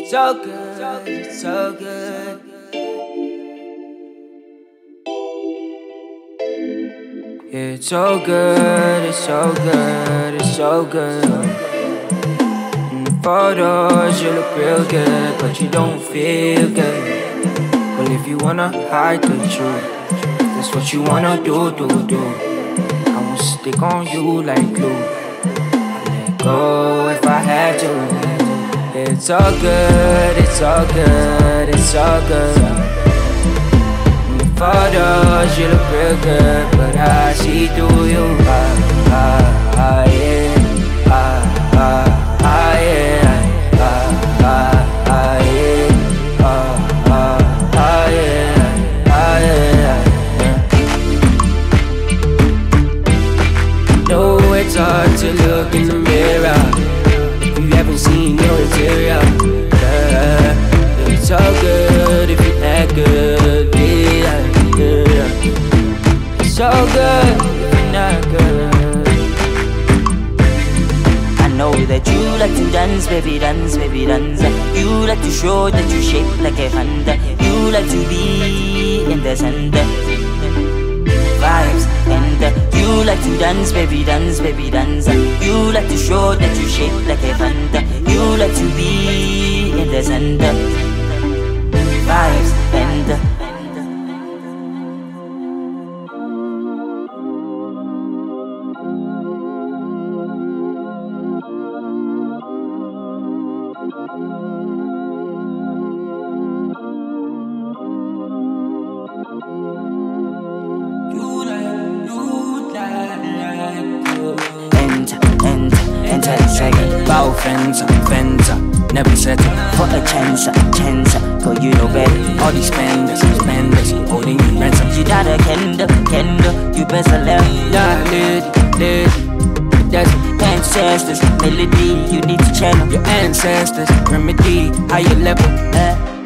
so good, it's so good. It's so good, it's so good, it's so good. In the photos you look real good, but you don't feel good. Well, if you wanna hide the truth, if that's what you wanna do. I won't stick on you like glue. I'll let go if I had to. It's all good, it's all good, it's all good. In the photos you look real good, but I see through you. Yeah, yeah, it's hard to look in the mirror if you haven't seen your interior. Yeah, it's so good if you act good. Yeah. It's so good if you're not good. I know that you like to dance, baby, dance, baby, dance. You like to show that you shape like a panda. You like to be in the center. Vibes and you like to dance, baby, dance, baby, dance. You like to show that you shape like a panda. You like to be in the center. Vibes and enter the second. Bow fence, never settle for a chance. Cause you know better. All these spenders, holding you ransom. You got a candle, you best learn. Not lit, that's ancestors, melody, you need to channel your ancestors, remedy, higher level.